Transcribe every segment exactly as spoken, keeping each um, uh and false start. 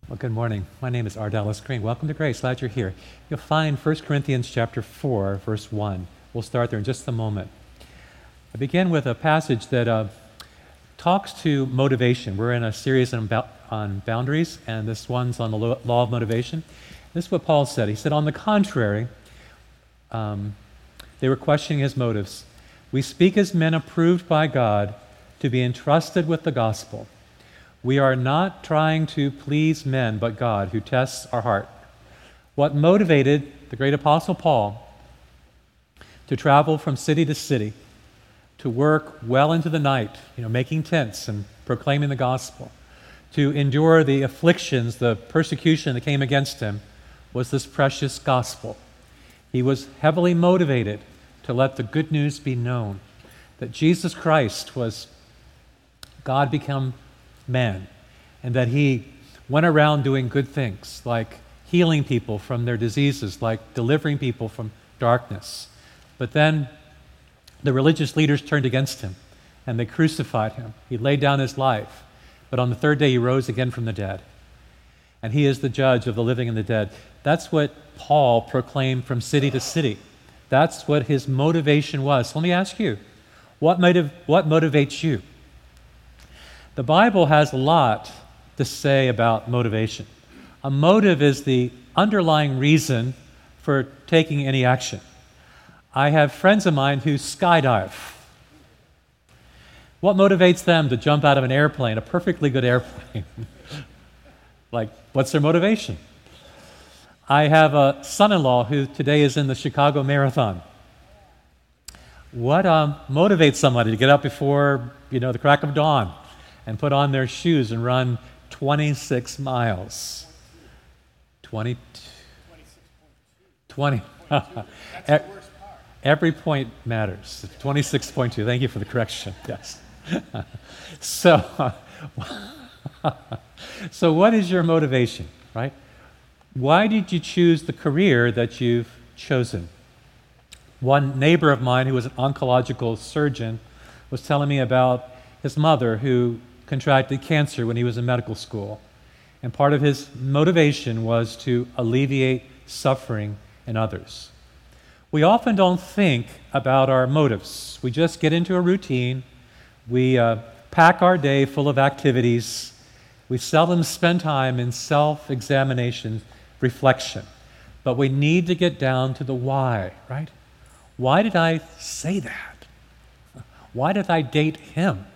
Well, good morning. My name is Ardalis Green. Welcome to Grace. Glad you're here. You'll find First Corinthians chapter four, verse one. We'll start there in just a moment. I begin with a passage that uh, talks to motivation. We're in a series on, on boundaries, and this one's on the law of motivation. This is what Paul said. He said, on the contrary, um, they were questioning his motives. We speak as men approved by God to be entrusted with the gospel. We are not trying to please men, but God, who tests our heart. What motivated the great apostle Paul to travel from city to city, to work well into the night, you know, making tents and proclaiming the gospel, to endure the afflictions, the persecution that came against him, was this precious gospel. He was heavily motivated to let the good news be known, that Jesus Christ was God become man, and that he went around doing good things, like healing people from their diseases, like delivering people from darkness. But then the religious leaders turned against him, and they crucified him. He laid down his life, but on the third day he rose again from the dead. And he is the judge of the living and the dead. That's what Paul proclaimed from city to city. That's what his motivation was. So let me ask you, what motiv- what motivates you? The Bible has a lot to say about motivation. A motive is the underlying reason for taking any action. I have friends of mine who skydive. What motivates them to jump out of an airplane, a perfectly good airplane? Like, what's their motivation? I have a son-in-law who today is in the Chicago Marathon. What um, motivates somebody to get up before, you know, the crack of dawn and put on their shoes and run twenty-six miles? twenty, twenty. That's the worst part. Every point matters. twenty-six point two. Thank you for the correction. Yes. so, so what is your motivation, right? Why did you choose the career that you've chosen? One neighbor of mine who was an oncological surgeon was telling me about his mother who contracted cancer when he was in medical school. And part of his motivation was to alleviate suffering in others. We often don't think about our motives. We just get into a routine. We uh, pack our day full of activities. We seldom spend time in self-examination, reflection. But we need to get down to the why, right? Why did I say that? Why did I date him?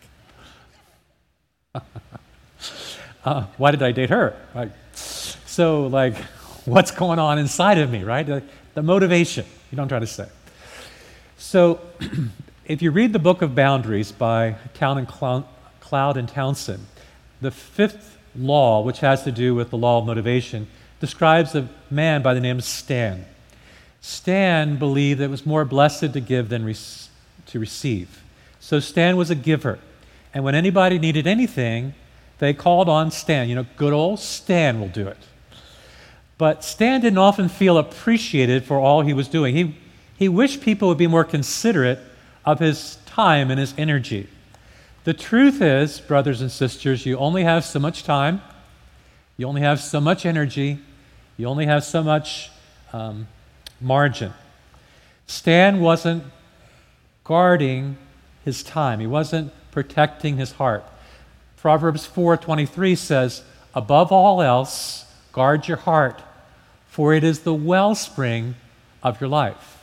uh, why did I date her? Like, so, like, what's going on inside of me, right? The, the motivation, you know what I'm trying to say. So, if you read the book of Boundaries by Town and Cloud, Cloud and Townsend, the fifth law, which has to do with the law of motivation, describes a man by the name of Stan. Stan believed that it was more blessed to give than re- to receive. So Stan was a giver. And when anybody needed anything, they called on Stan. You know, good old Stan will do it. But Stan didn't often feel appreciated for all he was doing. He, he wished people would be more considerate of his time and his energy. The truth is, brothers and sisters, you only have so much time, you only have so much energy, you only have so much um, margin. Stan wasn't guarding his time. He wasn't protecting his heart. Proverbs four twenty-three says, above all else, guard your heart, for it is the wellspring of your life.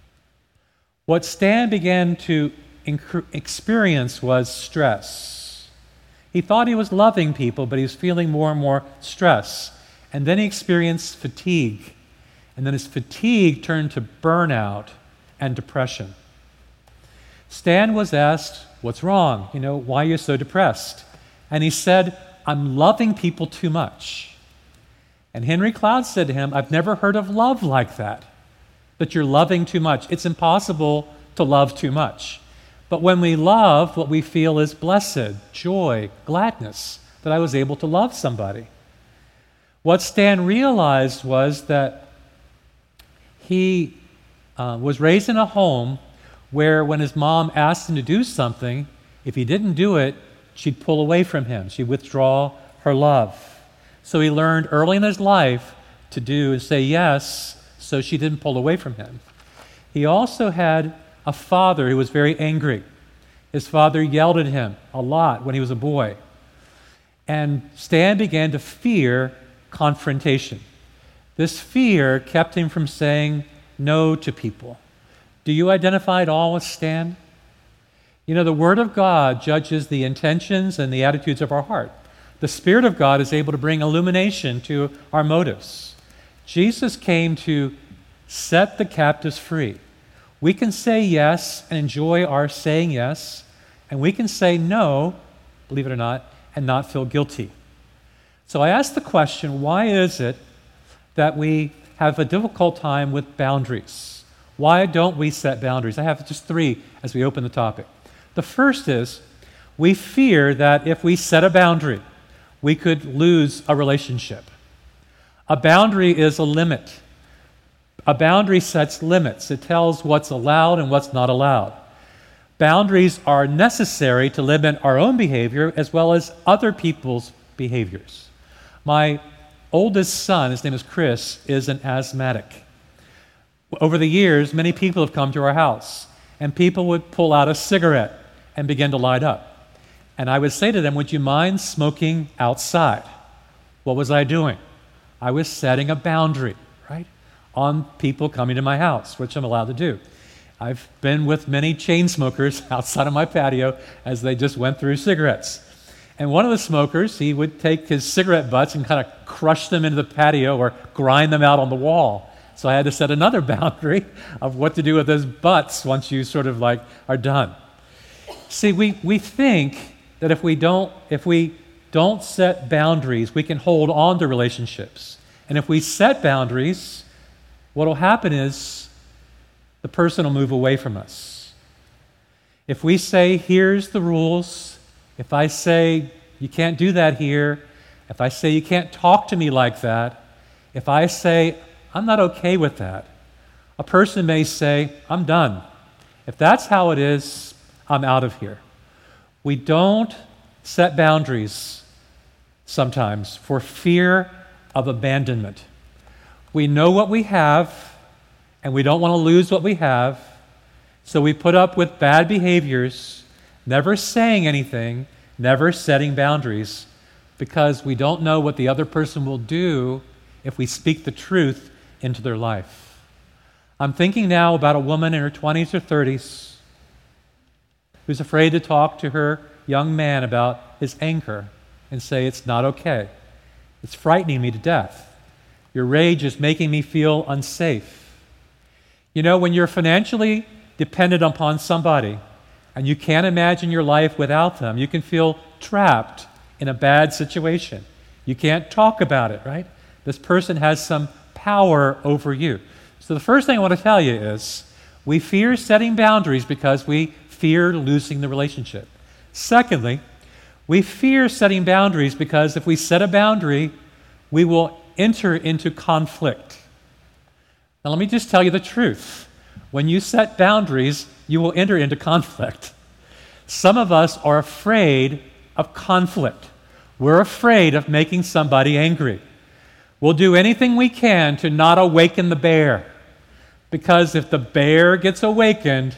What Stan began to inc- experience was stress. He thought he was loving people, but he was feeling more and more stress. And then he experienced fatigue. And then his fatigue turned to burnout and depression. Stan was asked, what's wrong? You know, why are you so depressed? And he said, I'm loving people too much. And Henry Cloud said to him, I've never heard of love like that, that you're loving too much. It's impossible to love too much. But when we love, what we feel is blessed, joy, gladness, that I was able to love somebody. What Stan realized was that he uh, was raised in a home where when his mom asked him to do something, if he didn't do it, she'd pull away from him. She'd withdraw her love. So he learned early in his life to do and say yes, so she didn't pull away from him. He also had a father who was very angry. His father yelled at him a lot when he was a boy. And Stan began to fear confrontation. This fear kept him from saying no to people. Do you identify at all with Stan? You know, the Word of God judges the intentions and the attitudes of our heart. The Spirit of God is able to bring illumination to our motives. Jesus came to set the captives free. We can say yes and enjoy our saying yes, and we can say no, believe it or not, and not feel guilty. So I ask the question, why is it that we have a difficult time with boundaries? Why don't we set boundaries? I have just three as we open the topic. The first is we fear that if we set a boundary, we could lose a relationship. A boundary is a limit. A boundary sets limits. It tells what's allowed and what's not allowed. Boundaries are necessary to limit our own behavior as well as other people's behaviors. My oldest son, his name is Chris, is an asthmatic. Over the years, many people have come to our house, and people would pull out a cigarette and begin to light up. And I would say to them, would you mind smoking outside? What was I doing? I was setting a boundary, right, on people coming to my house, which I'm allowed to do. I've been with many chain smokers outside of my patio as they just went through cigarettes. And one of the smokers, he would take his cigarette butts and kind of crush them into the patio or grind them out on the wall. So I had to set another boundary of what to do with those butts once you sort of like are done. See, we, we think that if we don't if we don't set boundaries, we can hold on to relationships. And if we set boundaries, what will happen is the person will move away from us. If we say, here's the rules, if I say, you can't do that here, if I say, you can't talk to me like that, if I say, I'm not okay with that, a person may say, I'm done. If that's how it is, I'm out of here. We don't set boundaries sometimes for fear of abandonment. We know what we have, and we don't want to lose what we have, so we put up with bad behaviors, never saying anything, never setting boundaries, because we don't know what the other person will do if we speak the truth into their life. I'm thinking now about a woman in her twenties or thirties who's afraid to talk to her young man about his anger and say, it's not okay. It's frightening me to death. Your rage is making me feel unsafe. You know, when you're financially dependent upon somebody and you can't imagine your life without them, you can feel trapped in a bad situation. You can't talk about it, right? This person has some power over you. So the first thing I want to tell you is we fear setting boundaries because we fear losing the relationship. Secondly, we fear setting boundaries because if we set a boundary, we will enter into conflict. Now, let me just tell you the truth. When you set boundaries, you will enter into conflict. Some of us are afraid of conflict. We're afraid of making somebody angry. We'll do anything we can to not awaken the bear, because if the bear gets awakened,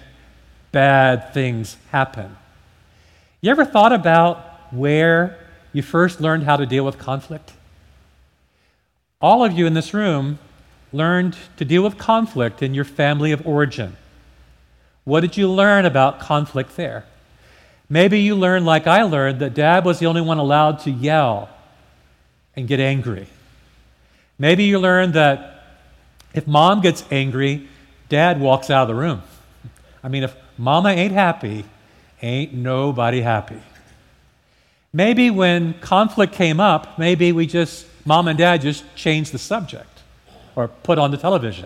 bad things happen. You ever thought about where you first learned how to deal with conflict? All of you in this room learned to deal with conflict in your family of origin. What did you learn about conflict there? Maybe you learned, like I learned, that Dad was the only one allowed to yell and get angry. Maybe you learned that if Mom gets angry, Dad walks out of the room. I mean, if Mama ain't happy, ain't nobody happy. Maybe when conflict came up, maybe we just, Mom and Dad just changed the subject or put on the television.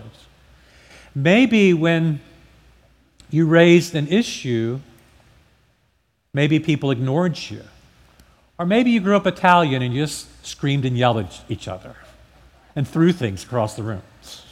Maybe when you raised an issue, maybe people ignored you. Or maybe you grew up Italian and you just screamed and yelled at each other and threw things across the room.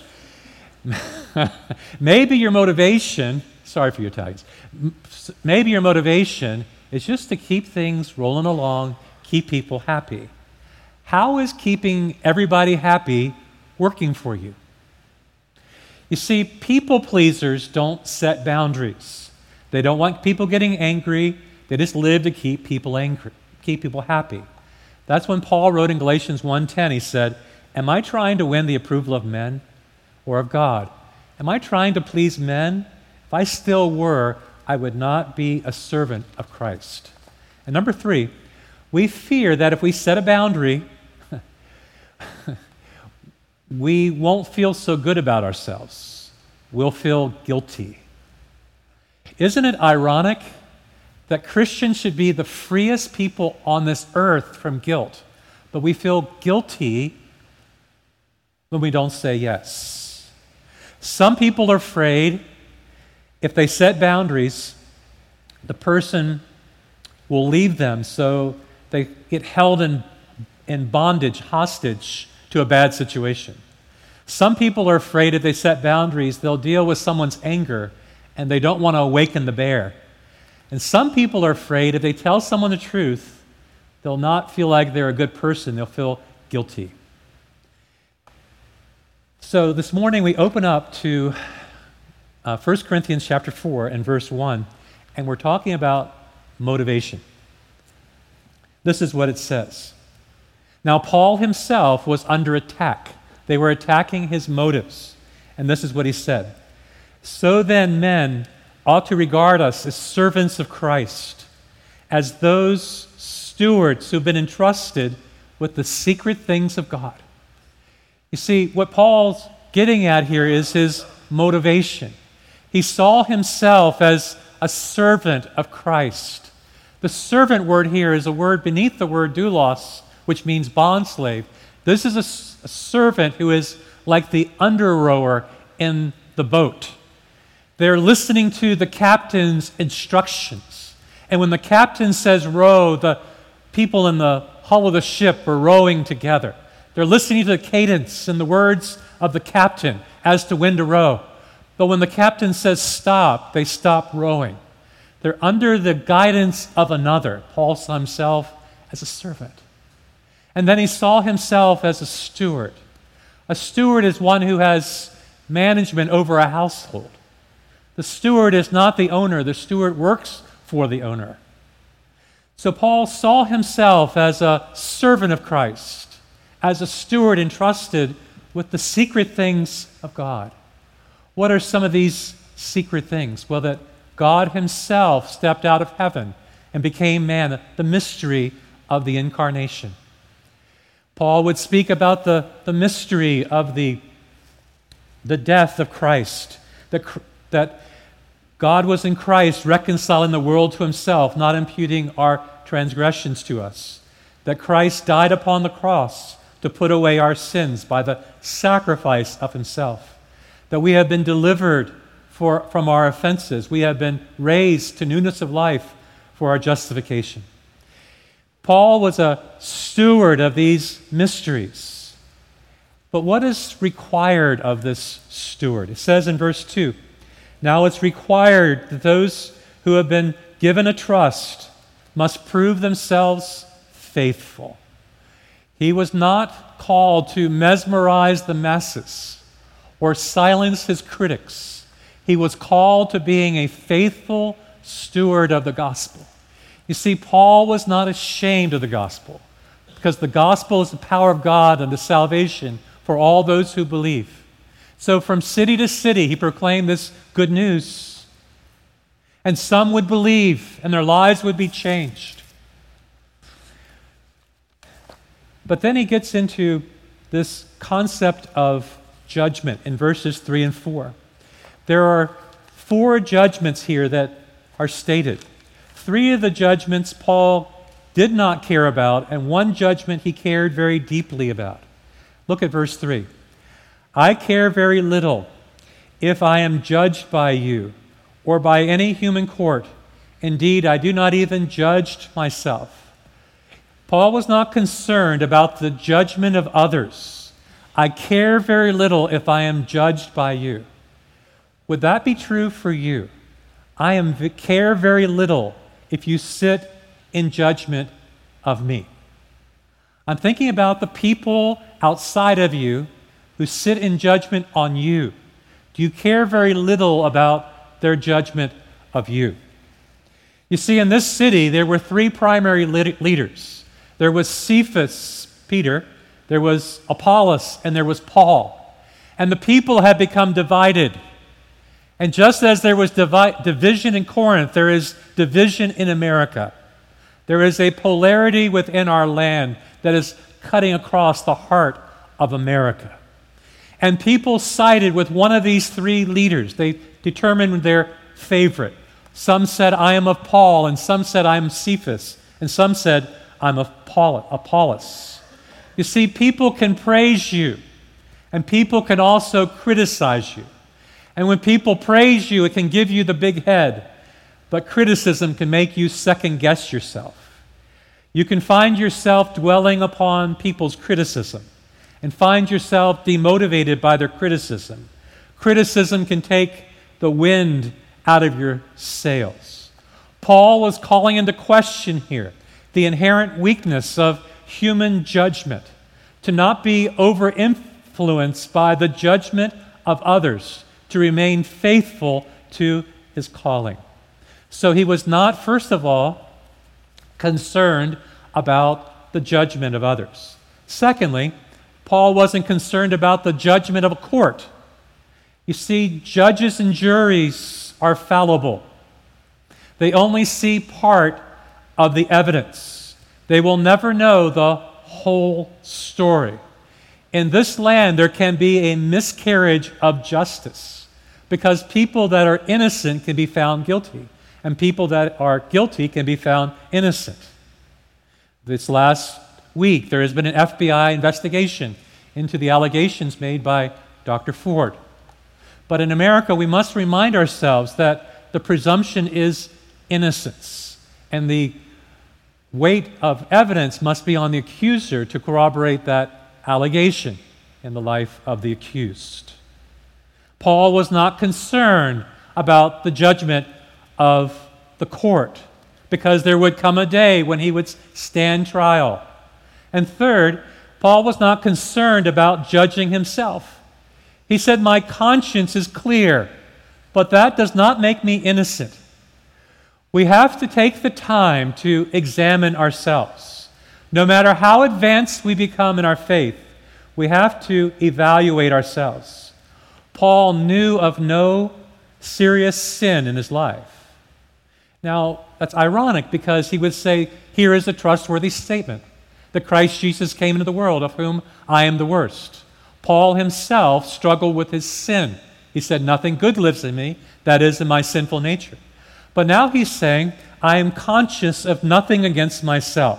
Maybe your motivation, sorry for your Italians, maybe your motivation is just to keep things rolling along, keep people happy. How is keeping everybody happy working for you? You see, people pleasers don't set boundaries. They don't want people getting angry. They just live to keep people angry, keep people happy. That's when Paul wrote in Galatians one ten, he said, "Am I trying to win the approval of men or of God? Am I trying to please men? If I still were, I would not be a servant of Christ." And number three, we fear that if we set a boundary, we won't feel so good about ourselves. We'll feel guilty. Isn't it ironic that Christians should be the freest people on this earth from guilt, but we feel guilty when we don't say yes? Some people are afraid if they set boundaries, the person will leave them, so they get held in, in bondage, hostage to a bad situation. Some people are afraid if they set boundaries, they'll deal with someone's anger, and they don't want to awaken the bear. And some people are afraid if they tell someone the truth, they'll not feel like they're a good person, they'll feel guilty. So this morning we open up to uh, First Corinthians chapter four and verse one, and we're talking about motivation. This is what it says. Now, Paul himself was under attack. They were attacking his motives. And this is what he said. "So then, men ought to regard us as servants of Christ, as those stewards who've been entrusted with the secret things of God." You see, what Paul's getting at here is his motivation. He saw himself as a servant of Christ. The servant word here is a word beneath the word doulos, which means bondslave. This is a, a servant who is like the under-rower in the boat. They're listening to the captain's instructions. And when the captain says row, the people in the hull of the ship are rowing together. They're listening to the cadence and the words of the captain as to when to row. But when the captain says stop, they stop rowing. They're under the guidance of another. Paul saw himself as a servant. And then he saw himself as a steward. A steward is one who has management over a household. The steward is not the owner. The steward works for the owner. So Paul saw himself as a servant of Christ, as a steward entrusted with the secret things of God. What are some of these secret things? Well, that God himself stepped out of heaven and became man, the mystery of the incarnation. Paul would speak about the, the mystery of the, the death of Christ, that, that God was in Christ reconciling the world to himself, not imputing our transgressions to us, that Christ died upon the cross to put away our sins by the sacrifice of himself, that we have been delivered for, from our offenses, we have been raised to newness of life for our justification. Paul was a steward of these mysteries. But what is required of this steward? It says in verse two, "Now it's required that those who have been given a trust must prove themselves faithful." He was not called to mesmerize the masses or silence his critics. He was called to being a faithful steward of the gospel. You see, Paul was not ashamed of the gospel because the gospel is the power of God unto salvation for all those who believe. So from city to city, he proclaimed this good news. And some would believe, and their lives would be changed. But then he gets into this concept of judgment in verses three and four. There are four judgments here that are stated. Three of the judgments Paul did not care about, and one judgment he cared very deeply about. Look at verse three. "I care very little if I am judged by you or by any human court. Indeed, I do not even judge myself." Paul was not concerned about the judgment of others. "I care very little if I am judged by you." Would that be true for you? I am care very little if you sit in judgment of me. I'm thinking about the people outside of you who sit in judgment on you. Do you care very little about their judgment of you? You see, in this city, there were three primary leaders. There was Cephas, Peter, there was Apollos, and there was Paul. And the people had become divided. And just as there was divi- division in Corinth, there is division in America. There is a polarity within our land that is cutting across the heart of America. And people sided with one of these three leaders. They determined their favorite. Some said, I am of Paul, and some said, I am Cephas, and some said, I'm of Paul, Apollos. You see, people can praise you, and people can also criticize you. And when people praise you, it can give you the big head, but criticism can make you second-guess yourself. You can find yourself dwelling upon people's criticism and find yourself demotivated by their criticism. Criticism can take the wind out of your sails. Paul was calling into question here the inherent weakness of human judgment, to not be over-influenced by the judgment of others, to remain faithful to his calling. So he was not, first of all, concerned about the judgment of others. Secondly, Paul wasn't concerned about the judgment of a court. You see, judges and juries are fallible. They only see part of the evidence. They will never know the whole story. In this land, there can be a miscarriage of justice because people that are innocent can be found guilty, and people that are guilty can be found innocent. This last week, there has been an F B I investigation into the allegations made by Doctor Ford. But in America, we must remind ourselves that the presumption is innocence, and the weight of evidence must be on the accuser to corroborate that allegation in the life of the accused. Paul was not concerned about the judgment of the court because there would come a day when he would stand trial. And third, Paul was not concerned about judging himself. He said, my conscience is clear, but that does not make me innocent. We have to take the time to examine ourselves. No matter how advanced we become in our faith, we have to evaluate ourselves. Paul knew of no serious sin in his life. Now, that's ironic because he would say, here is a trustworthy statement, that Christ Jesus came into the world, of whom I am the worst. Paul himself struggled with his sin. He said, nothing good lives in me, that is, in my sinful nature. But now he's saying, I am conscious of nothing against myself.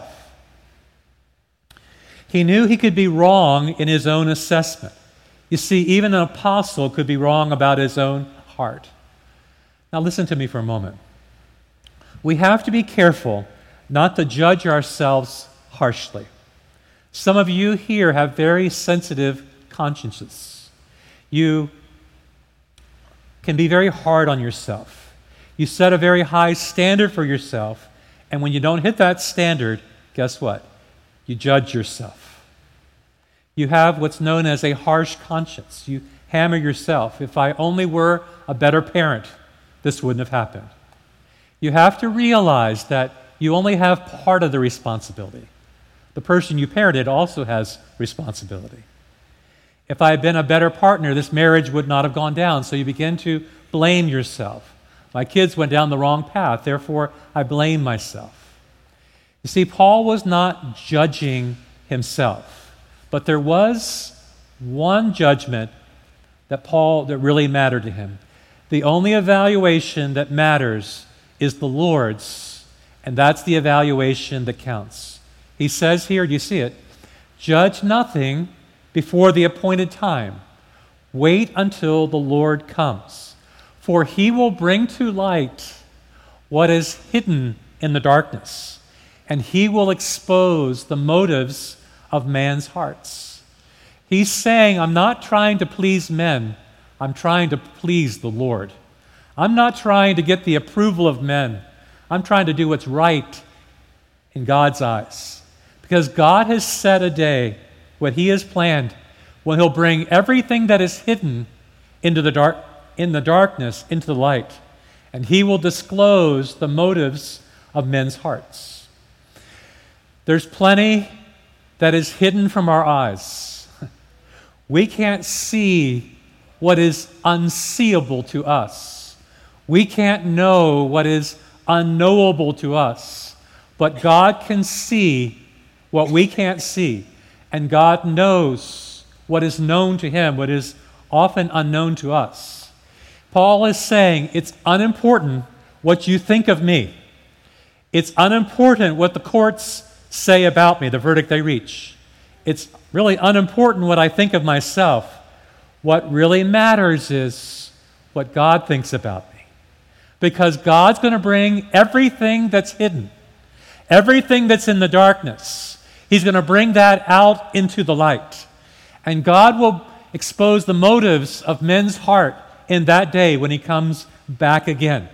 He knew he could be wrong in his own assessment. You see, even an apostle could be wrong about his own heart. Now listen to me for a moment. We have to be careful not to judge ourselves harshly. Some of you here have very sensitive consciences. You can be very hard on yourself. You set a very high standard for yourself, and when you don't hit that standard, guess what? You judge yourself. You have what's known as a harsh conscience. You hammer yourself. If I only were a better parent, this wouldn't have happened. You have to realize that you only have part of the responsibility. The person you parented also has responsibility. If I had been a better partner, this marriage would not have gone down, so you begin to blame yourself. My kids went down the wrong path, therefore I blame myself. You see, Paul was not judging himself, but there was one judgment that Paul, that really mattered to him. The only evaluation that matters is the Lord's, and that's the evaluation that counts. He says here, do you see it? Judge nothing before the appointed time. Wait until the Lord comes. For he will bring to light what is hidden in the darkness, and he will expose the motives of man's hearts. He's saying, I'm not trying to please men, I'm trying to please the Lord. I'm not trying to get the approval of men. I'm trying to do what's right in God's eyes. Because God has set a day, what He has planned, when He'll bring everything that is hidden into the dark, in the darkness into the light, and He will disclose the motives of men's hearts. There's plenty that is hidden from our eyes. We can't see what is unseeable to us. We can't know what is unknowable to us. But God can see what we can't see. And God knows what is known to Him, what is often unknown to us. Paul is saying it's unimportant what you think of me. It's unimportant what the courts say about me, the verdict they reach. It's really unimportant what I think of myself. What really matters is what God thinks about me. Because God's going to bring everything that's hidden, everything that's in the darkness, He's going to bring that out into the light. And God will expose the motives of men's heart in that day when He comes back again.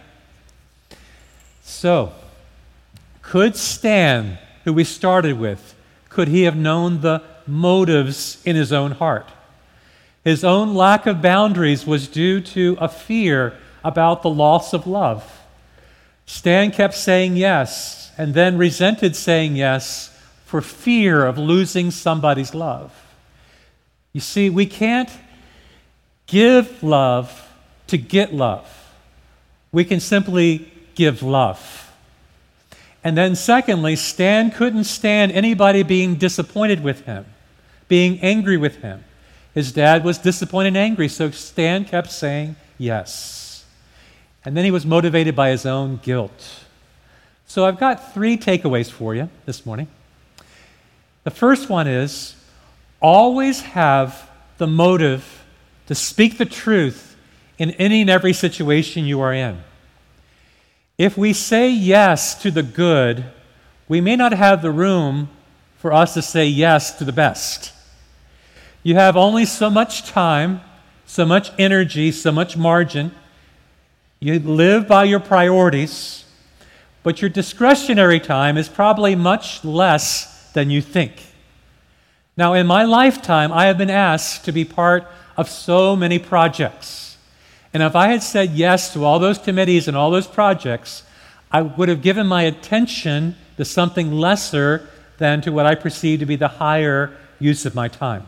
So, could Stan, who we started with, could he have known the motives in his own heart? His own lack of boundaries was due to a fear about the loss of love. Stan kept saying yes, and then resented saying yes for fear of losing somebody's love. You see, we can't give love to get love. We can simply give love. And then secondly, Stan couldn't stand anybody being disappointed with him, being angry with him. His dad was disappointed and angry, so Stan kept saying yes. And then he was motivated by his own guilt. So I've got three takeaways for you this morning. The first one is, always have the motive to speak the truth in any and every situation you are in. If we say yes to the good, we may not have the room for us to say yes to the best. You have only so much time, so much energy, so much margin. You live by your priorities, but your discretionary time is probably much less than you think. Now, in my lifetime, I have been asked to be part of so many projects. And if I had said yes to all those committees and all those projects, I would have given my attention to something lesser than to what I perceive to be the higher use of my time.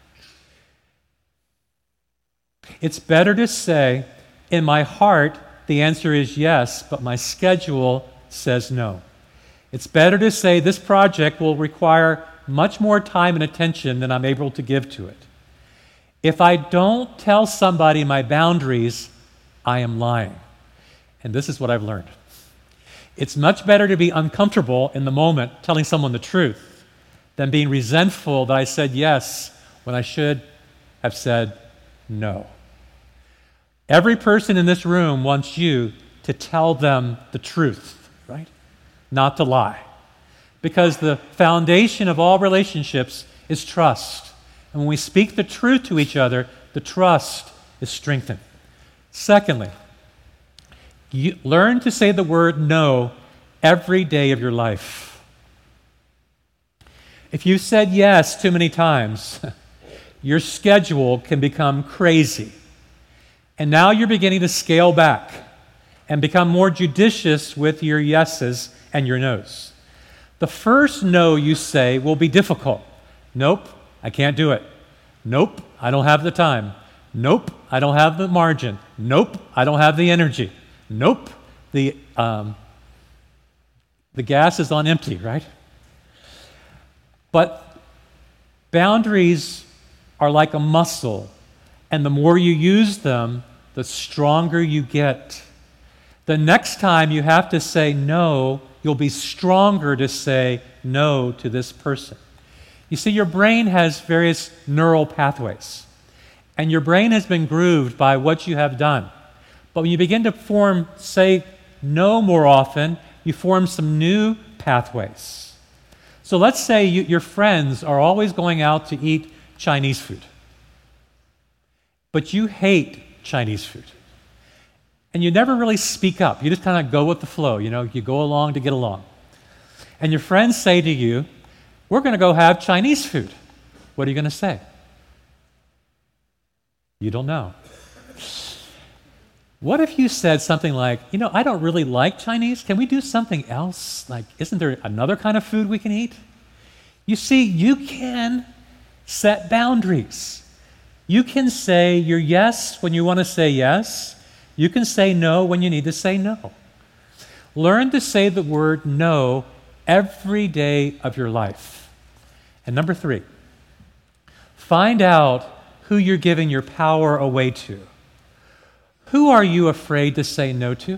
It's better to say, in my heart, the answer is yes, but my schedule says no. It's better to say this project will require much more time and attention than I'm able to give to it. If I don't tell somebody my boundaries, I am lying. And this is what I've learned. It's much better to be uncomfortable in the moment telling someone the truth than being resentful that I said yes when I should have said no. Every person in this room wants you to tell them the truth, right? Not to lie. Because the foundation of all relationships is trust. And when we speak the truth to each other, the trust is strengthened. Secondly, you learn to say the word no every day of your life. If you said yes too many times, your schedule can become crazy. And now you're beginning to scale back and become more judicious with your yeses and your nos. The first no you say will be difficult. Nope. I can't do it. Nope, I don't have the time. Nope, I don't have the margin. Nope, I don't have the energy. Nope, the, um, the gas is on empty, right? But boundaries are like a muscle, and the more you use them, the stronger you get. The next time you have to say no, you'll be stronger to say no to this person. You see, your brain has various neural pathways, and your brain has been grooved by what you have done. But when you begin to form, say, no more often, you form some new pathways. So let's say you, your friends are always going out to eat Chinese food, but you hate Chinese food. And you never really speak up. You just kind of go with the flow. You know, you go along to get along. And your friends say to you, we're going to go have Chinese food. What are you going to say? You don't know. What if you said something like, you know, I don't really like Chinese. Can we do something else? Like, isn't there another kind of food we can eat? You see, you can set boundaries. You can say your yes when you want to say yes. You can say no when you need to say no. Learn to say the word no every day of your life. And number three, find out who you're giving your power away to. Who are you afraid to say no to?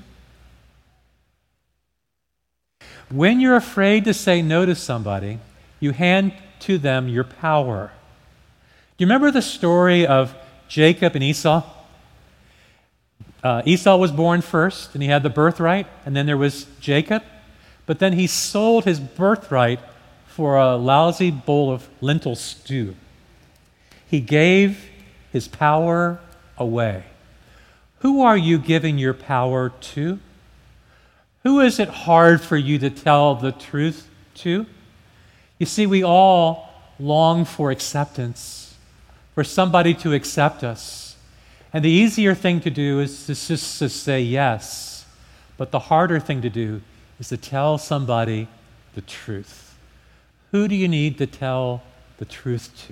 When you're afraid to say no to somebody, you hand to them your power. Do you remember the story of Jacob and Esau? Uh, Esau was born first, and he had the birthright, and then there was Jacob. But then he sold his birthright for a lousy bowl of lentil stew. He gave his power away. Who are you giving your power to? Who is it hard for you to tell the truth to? You see, we all long for acceptance, for somebody to accept us. And the easier thing to do is to just to say yes. But the harder thing to do is to tell somebody the truth. Who do you need to tell the truth to?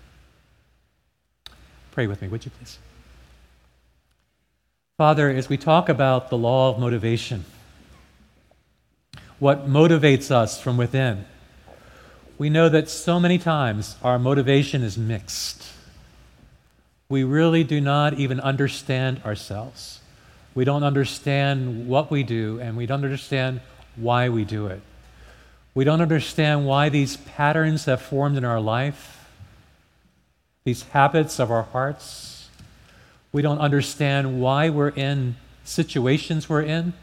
Pray with me, would you please? Father, as we talk about the law of motivation, what motivates us from within, we know that so many times our motivation is mixed. We really do not even understand ourselves. We don't understand what we do, and we don't understand why we do it. We don't understand why these patterns have formed in our life, these habits of our hearts. We don't understand why we're in situations we're in.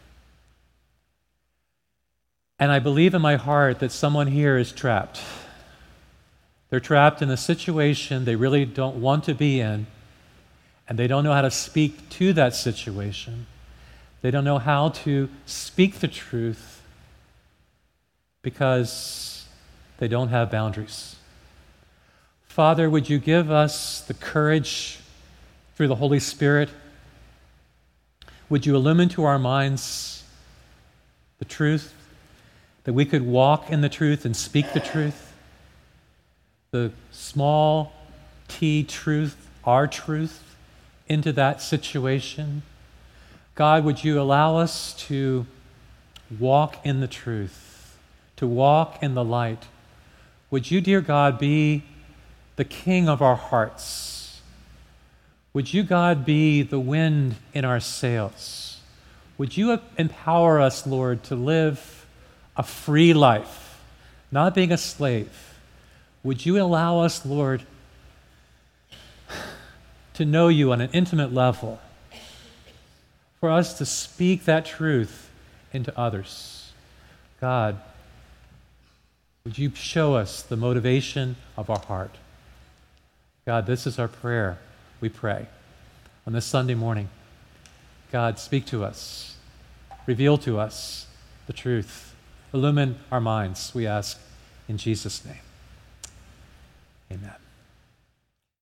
And I believe in my heart that someone here is trapped. They're trapped in a situation they really don't want to be in, and they don't know how to speak to that situation. They don't know how to speak the truth because they don't have boundaries. Father, would you give us the courage through the Holy Spirit? Would you illumine to our minds the truth, that we could walk in the truth and speak the truth, the small t truth, our truth, into that situation? God, would you allow us to walk in the truth, to walk in the light? Would you, dear God, be the king of our hearts? Would you, God, be the wind in our sails? Would you empower us, Lord, to live a free life, not being a slave? Would you allow us, Lord, to know you on an intimate level, for us to speak that truth into others? God, would you show us the motivation of our heart? God, this is our prayer, we pray. On this Sunday morning, God, speak to us. Reveal to us the truth. Illumine our minds, we ask in Jesus' name. Amen.